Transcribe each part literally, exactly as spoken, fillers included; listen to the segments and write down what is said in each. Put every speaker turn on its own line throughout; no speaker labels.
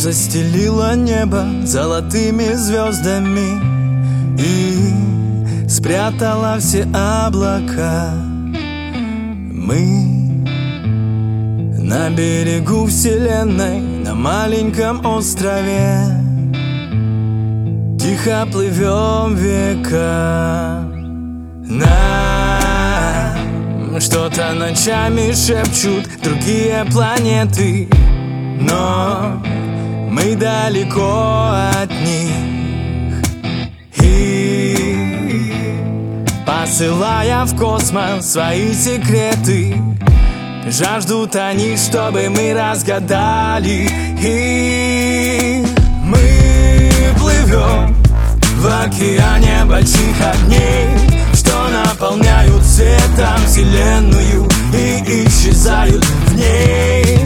застелила небо золотыми звездами и спрятала все облака. Мы на берегу вселенной, на маленьком острове, тихо плывем века. Нам что-то ночами шепчут другие планеты, но мы далеко от них. И посылая в космос свои секреты, жаждут они, чтобы мы разгадали. И мы плывем в океане больших огней, что наполняют светом вселенную и исчезают в ней.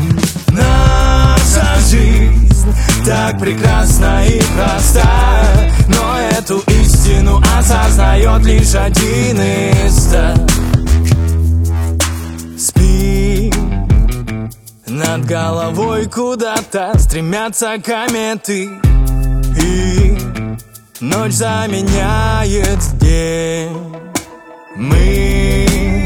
Наша жизнь так прекрасна и проста, но эту истину осознает лишь один из ста. Спи, над головой куда-то стремятся кометы, и ночь заменяет день. Мы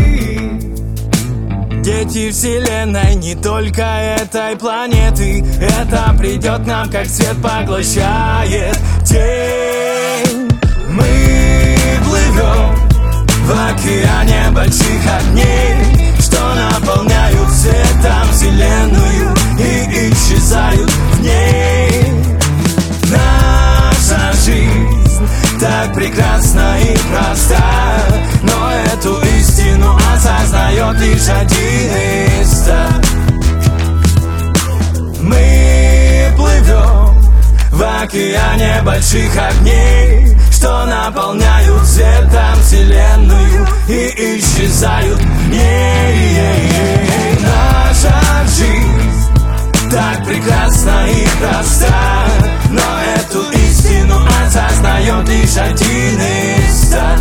дети вселенной, не только этой планеты. Это придет нам, как свет поглощает тень. Мы плывем в океане больших огней, что наполняют светом вселенную и исчезают в ней. Наша жизнь так прекрасна и проста, но эту истину осознает лишь один из ста. Мы плывем в океане больших огней, что наполняют светом вселенную и исчезают в ней. Наша жизнь так прекрасна и проста, но эту истину осознает лишь один из ста.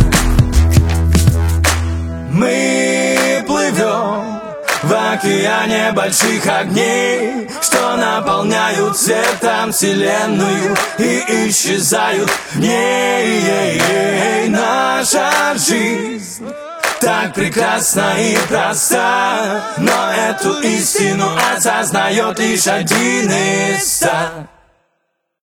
Мы плывем в океане больших огней, что наполняют светом вселенную и исчезают в ней. Наша жизнь так прекрасна и проста, но эту истину осознает лишь один из ста.